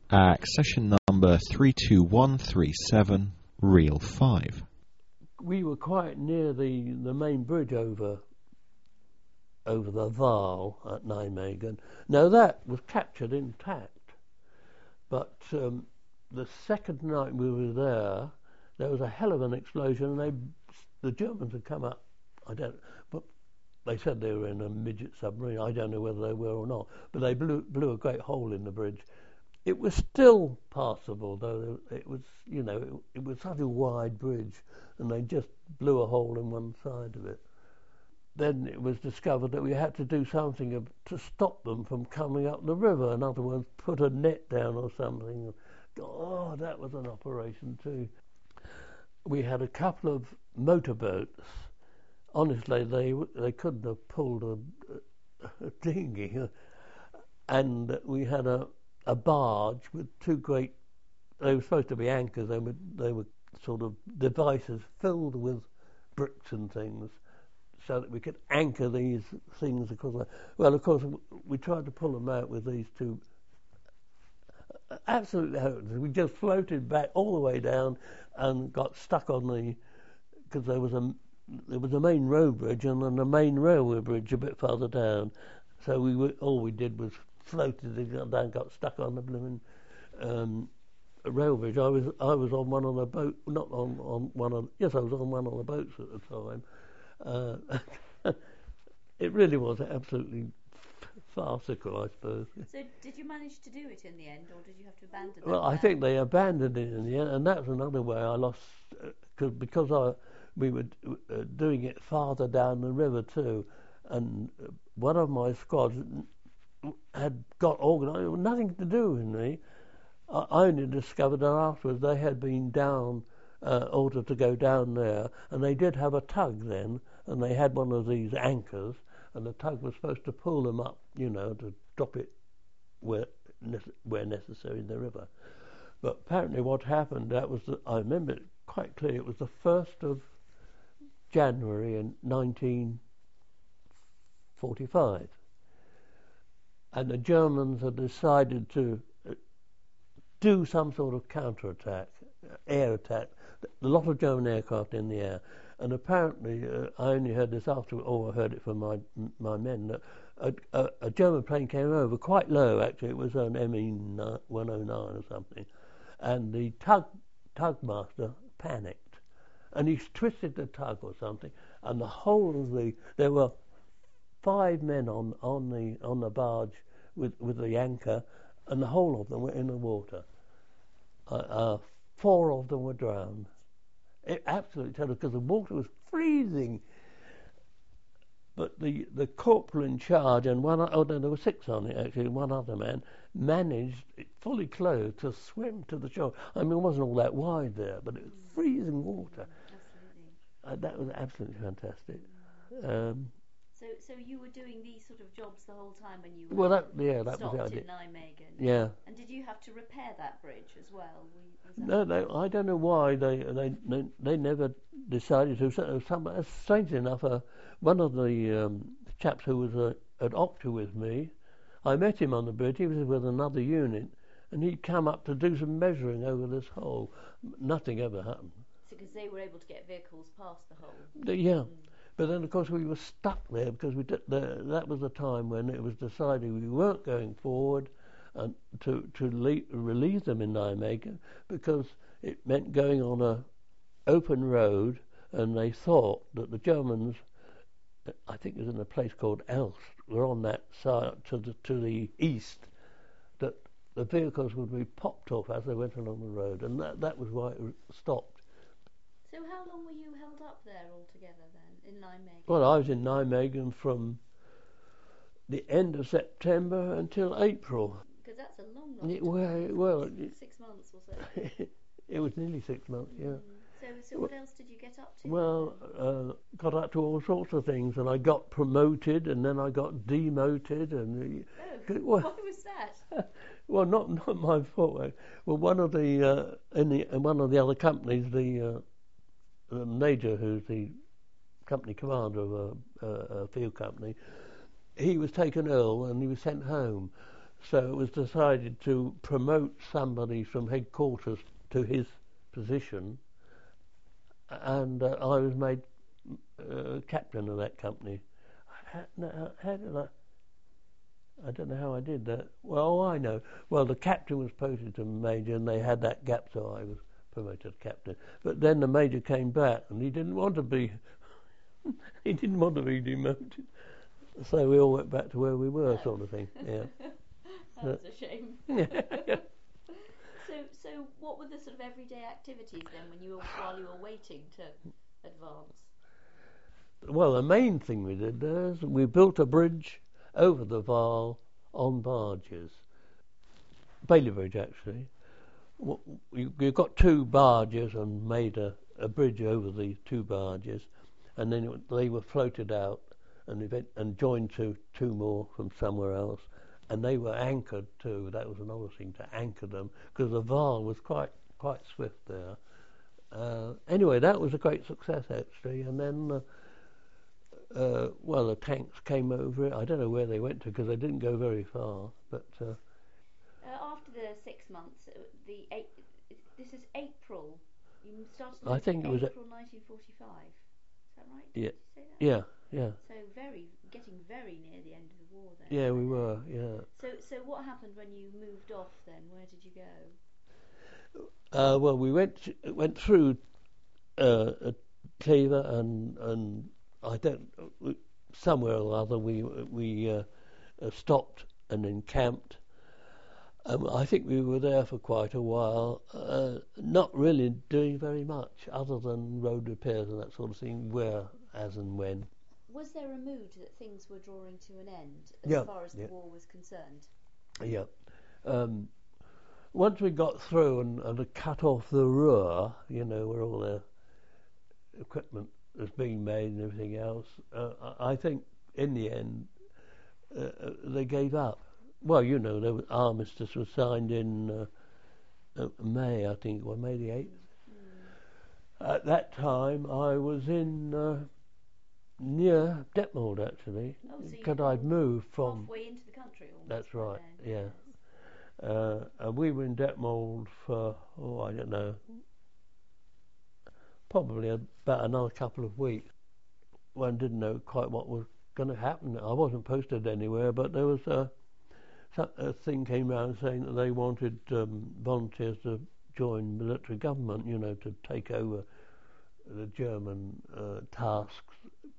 Accession number 32137, reel 5. We were quite near the main bridge over the Vaal at Nijmegen. Now that was captured intact, but the second night we were there was a hell of an explosion, and the Germans had come up. But they said they were in a midget submarine. I don't know whether they were or not, but they blew a great hole in the bridge. It was still passable, though it was, it was such a wide bridge, and they just blew a hole in one side of it. Then it was discovered that we had to do something to stop them from coming up the river. In other words, put a net down or something. Oh, that was an operation too. We had a couple of motorboats. Honestly, they couldn't have pulled a dinghy. And we had a barge with two great, they were supposed to be anchors, they were sort of devices filled with bricks and things so that we could anchor these things across. Well, of course, we tried to pull them out with these two. Absolutely hopeless. We just floated back all the way down and got stuck on because there was a main road bridge and then a main railway bridge a bit further down. So all we did was floated down, got stuck on the blooming rail bridge. I was on one of the boat, not on one of. Yes, I was on one of the boats at the time. It really was absolutely farcical, I suppose. So, did you manage to do it in the end, or did you have to abandon it? Well, I think they abandoned it in the end, and that's another way I lost because we were doing it farther down the river too, and one of my squads had got organised, nothing to do with me. I only discovered that afterwards they had been down, ordered to go down there, and they did have a tug then, and they had one of these anchors, and the tug was supposed to pull them up, to drop it where necessary in the river. But apparently what happened, I remember it quite clearly, it was the 1st of January in 1945. And the Germans had decided to do some sort of counterattack, air attack. A lot of German aircraft in the air, and apparently I only heard this after, or I heard it from my men, that a German plane came over quite low. Actually, it was an ME 109 or something, and the tug master panicked, and he twisted the tug or something, and the whole of there were 5 men on the barge with the anchor, and the whole of them were in the water. 4 of them were drowned. It absolutely terrible because the water was freezing. But the corporal in charge and there were 6 on it actually, and one other man managed, fully clothed, to swim to the shore. I mean, it wasn't all that wide there, but it was freezing water. Absolutely. That was absolutely fantastic. So you were doing these sort of jobs the whole time when you Well, were that was the stopped idea. in Nijmegen? Yeah. And did you have to repair that bridge as well? No, I don't know why they never decided to. Strangely enough, one of the chaps who was at Opta with me, I met him on the bridge. He was with another unit, and he'd come up to do some measuring over this hole. Nothing ever happened. Because they were able to get vehicles past the hole. Yeah. But then, of course, we were stuck there because that was the time when it was decided we weren't going forward and to relieve them in Nijmegen, because it meant going on a open road, and they thought that the Germans, I think it was in a place called Elst, were on that side to the east, that the vehicles would be popped off as they went along the road, and that was why it stopped. So how long were you held up there altogether then, in Nijmegen? Well, I was in Nijmegen from the end of September until April. Because that's a long time. Well, 6 months or so. It was nearly 6 months, yeah. So what else did you get up to? Well, got up to all sorts of things, and I got promoted, and then I got demoted, and why was that? Well, not my fault. Well, one of the in one of the other companies, the major, who's the company commander of a field company, he was taken ill and he was sent home. So it was decided to promote somebody from headquarters to his position, and I was made captain of that company. How did I don't know how I did that. Well, I know. Well, the captain was posted to major, and they had that gap, so I was promoted to captain. But then the major came back, and he didn't want to be. He didn't want to be demoted. So we all went back to where we were, sort of thing. Yeah. That's a shame. Yeah. So what were the sort of everyday activities then while you were waiting to advance? Well, the main thing we did there is we built a bridge over the Vaal on barges. Bailey Bridge, actually. You got two barges and made a bridge over the two barges, and then they were floated out and joined to two more from somewhere else, and they were anchored too. That was another thing, to anchor them, because the Vaal was quite swift there. Anyway, that was a great success actually, and then the tanks came over it. I don't know where they went to because they didn't go very far, but after the 6 months, this is April. You started I think it was April 1945. Is that right? Yeah. Did you say that? Yeah. So getting very near the end of the war then. Yeah, we were. Yeah. So what happened when you moved off then? Where did you go? Well, we went through Cleaver and I don't somewhere or other we stopped and encamped. I think we were there for quite a while, not really doing very much other than road repairs and that sort of thing, where, as and when. Was there a mood that things were drawing to an end as far as the war was concerned? Yeah. Once we got through and cut off the Ruhr, where all the equipment was being made and everything else, I think in the end they gave up. Well, the armistice was signed in May, I think, or May the 8th. At that time, I was in near Detmold, actually, because I'd moved from... halfway into the country almost. That's right, then. yeah. And we were in Detmold for, I don't know, probably about another couple of weeks. One didn't know quite what was going to happen. I wasn't posted anywhere, but there was a thing came round saying that they wanted volunteers to join military government, to take over the German tasks.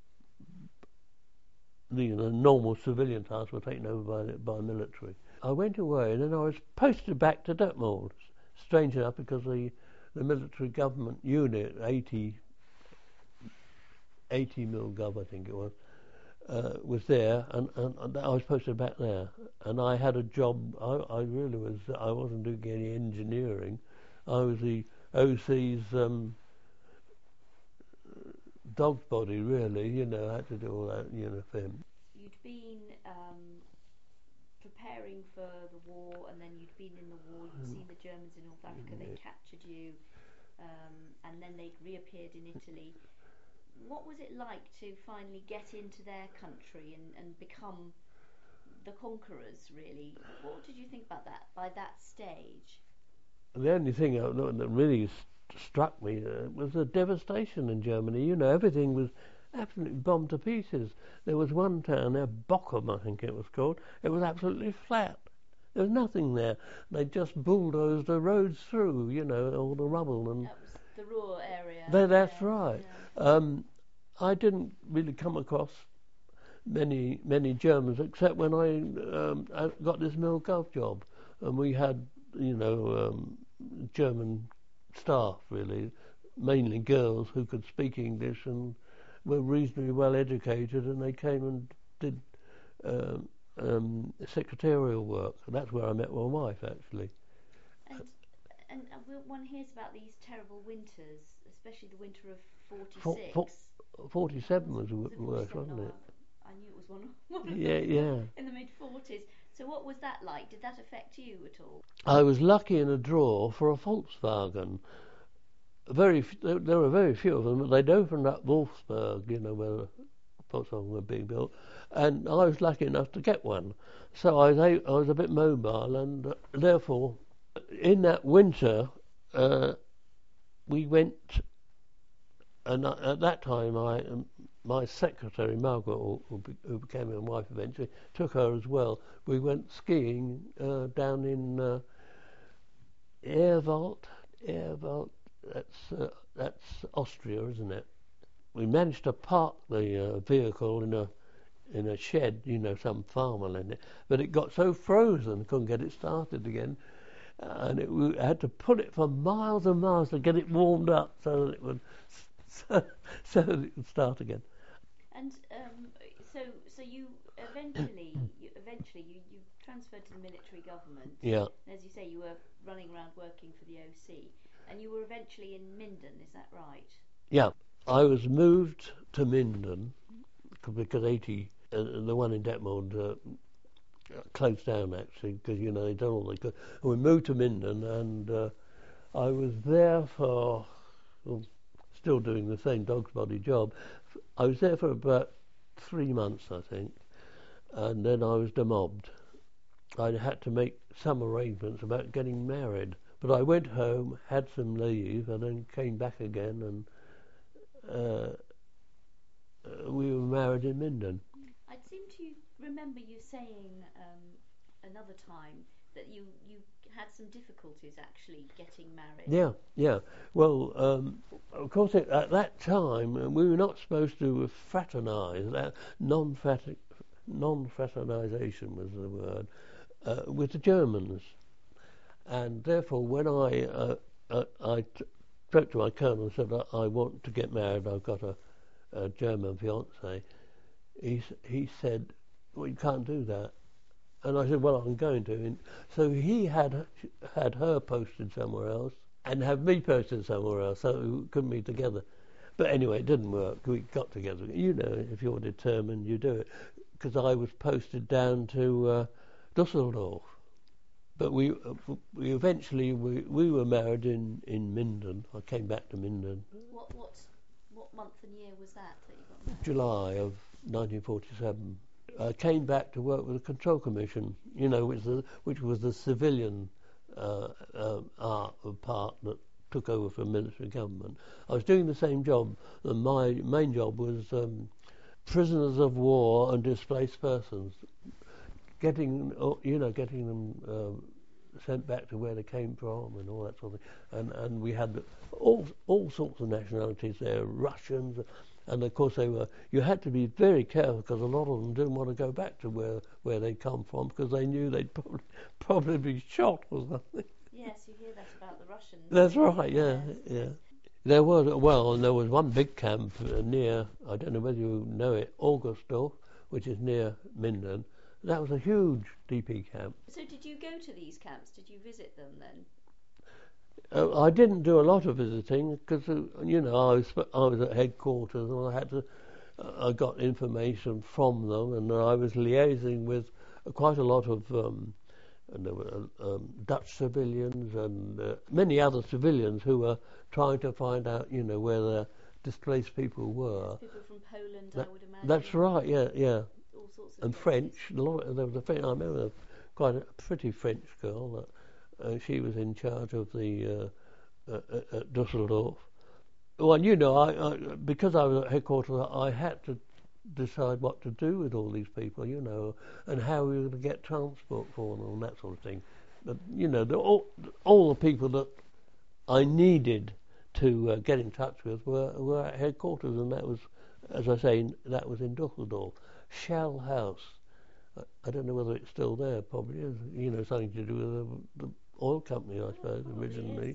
The normal civilian tasks were taken over by military. I went away and then I was posted back to Detmold. Strange enough, because the military government unit, 80 mil-gov, I think it was there, and I was posted back there. And I had a job. I wasn't doing any engineering. I was the OC's dog's body, really. I had to do all that, for him. You'd been preparing for the war, and then you'd been in the war. You'd seen the Germans in North Africa. They captured you, and then they'd reappeared in Italy. What was it like to finally get into their country and become the conquerors, really? What did you think about that by that stage? The only thing that really struck me was the devastation in Germany. Everything was absolutely bombed to pieces. There was one town there, Bochum, I think it was called. It was absolutely flat. There was nothing there. They just bulldozed the roads through, all the rubble. And that was the Ruhr area. That's right. Yeah. I didn't really come across many Germans, except when I got this mil-gov job, and we had German staff, really, mainly girls who could speak English and were reasonably well educated, and they came and did secretarial work. And that's where I met my wife, actually. And one hears about these terrible winters, especially the winter of 46. 47 was worse, wasn't it? I knew it was one of yeah. In the mid-40s. So what was that like? Did that affect you at all? I was lucky in a draw for a Volkswagen. There were very few of them, but they'd opened up Wolfsburg, where the Volkswagen were being built, and I was lucky enough to get one. So I was a bit mobile, and therefore, in that winter, we went, and at that time, my secretary, Margaret, who became my wife eventually, took her as well. We went skiing down in Ehrwald. That's Austria, isn't it? We managed to park the vehicle in a shed, some farmer in it, but it got so frozen, couldn't get it started again, and we had to pull it for miles and miles to get it warmed up so that it would start again. And so you eventually transferred to the military government. Yeah. And as you say, you were running around working for the OC, and you were eventually in Minden. Is that right? Yeah, I was moved to Minden because 80, the one in Detmold, closed down actually because they'd done all they could. And we moved to Minden, and I was there for, still doing the same dog's body job. I was there for about 3 months, I think, and then I was demobbed. I had to make some arrangements about getting married, but I went home, had some leave, and then came back again, and we were married in Minden. I seem to remember you saying another time that you had some difficulties actually getting married. Yeah. Well, of course, at that time we were not supposed to fraternise. Non-fraternisation was the word with the Germans, and therefore when I spoke to my colonel and said I want to get married, I've got a German fiancée. He said, well, you can't do that. And I said, well, I'm going to. And so he had her posted somewhere else and have me posted somewhere else, so we couldn't be together. But anyway, it didn't work. We got together. If you're determined, you do it. Because I was posted down to Dusseldorf. But we eventually were married in Minden. I came back to Minden. What month and year was that you got married? July of 1947. I came back to work with the Control Commission, which was the civilian part that took over from military government. I was doing the same job, and my main job was prisoners of war and displaced persons, getting them sent back to where they came from and all that sort of thing. And we had all sorts of nationalities there, Russians. And of course you had to be very careful because a lot of them didn't want to go back to where they'd come from because they knew they'd probably be shot or something. Yes, you hear that about the Russians. That's right, yeah. There was one big camp near, I don't know whether you know it, Augustdorf, which is near Minden. That was a huge DP camp. So did you go to these camps? Did you visit them then? I didn't do a lot of visiting because I was at headquarters and I got information from them, and I was liaising with quite a lot of and there were Dutch civilians and many other civilians who were trying to find out where the displaced people were. People from Poland, I would imagine. That's right, yeah. All sorts of and places. French. There was a French. I remember quite a pretty French girl that. She was in charge of the at Dusseldorf. Well, I because I was at headquarters, I had to decide what to do with all these people, and how we were going to get transport for them and that sort of thing. But all the people that I needed to get in touch with were at headquarters, and that was, as I say, that was in Dusseldorf. Shell House. I don't know whether it's still there. Probably is. Something to do with the oil company, I suppose, originally.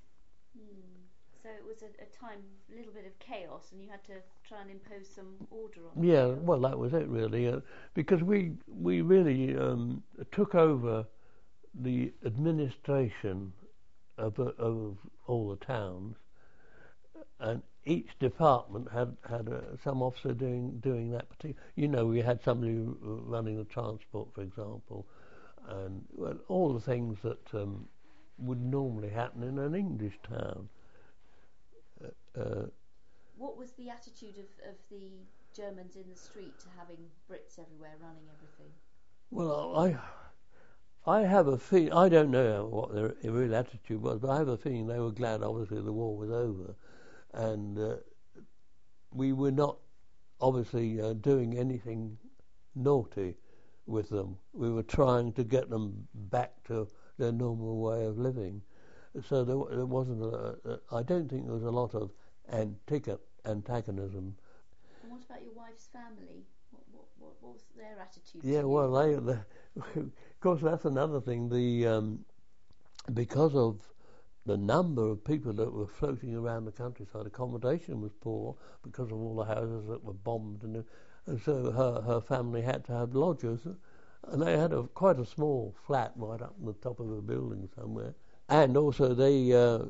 So it was a time, a little bit of chaos, and you had to try and impose some order on. Yeah, well, that was it really, because we really took over the administration of all the towns, and each department had some officer doing that particular. We had somebody running the transport, for example. And all the things that would normally happen in an English town. What was the attitude of the Germans in the street to having Brits everywhere running everything? Well, I have a feeling, I don't know what their real attitude was, but I have a feeling they were glad, obviously, the war was over. And we were not, obviously, doing anything naughty with them. We were trying to get them back to their normal way of living. So there wasn't, I don't think there was a lot of antagonism. And what about your wife's family? What was their attitude? Yeah, to well, you? of course, that's another thing. Because of the number of people that were floating around the countryside, accommodation was poor because of all the houses that were bombed, and so her family had to have lodgers, and they had quite a small flat right up on the top of a building somewhere. And also they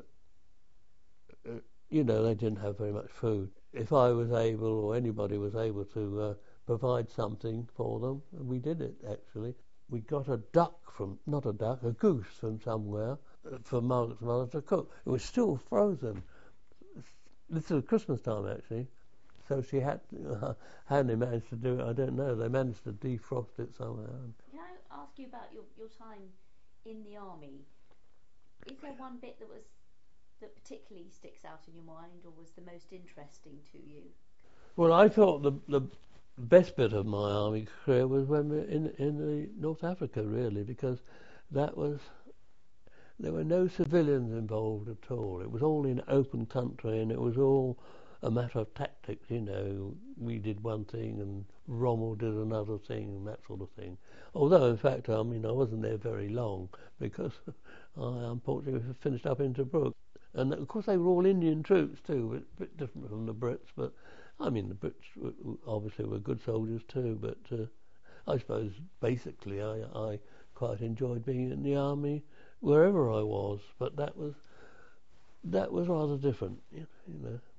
didn't have very much food. If I was able, or anybody was able to provide something for them, and we did it actually. We got a goose from somewhere for Margaret's mother to cook. It was still frozen. This was Christmas time actually, so she had how they managed to do it, I don't know. They managed to defrost it somehow. Can I ask you about your time in the army? Is there one bit that particularly sticks out in your mind, or was the most interesting to you? Well, I thought the best bit of my army career was when we were in the North Africa, really, because there were no civilians involved at all. It was all in open country, and it was all a matter of tactics. We did one thing and Rommel did another thing, and that sort of thing. Although, in fact, I wasn't there very long because I unfortunately finished up in Tobruk. And of course, they were all Indian troops too, a bit different from the Brits. But the Brits obviously were good soldiers too. But I suppose basically I quite enjoyed being in the army wherever I was. But that was rather different,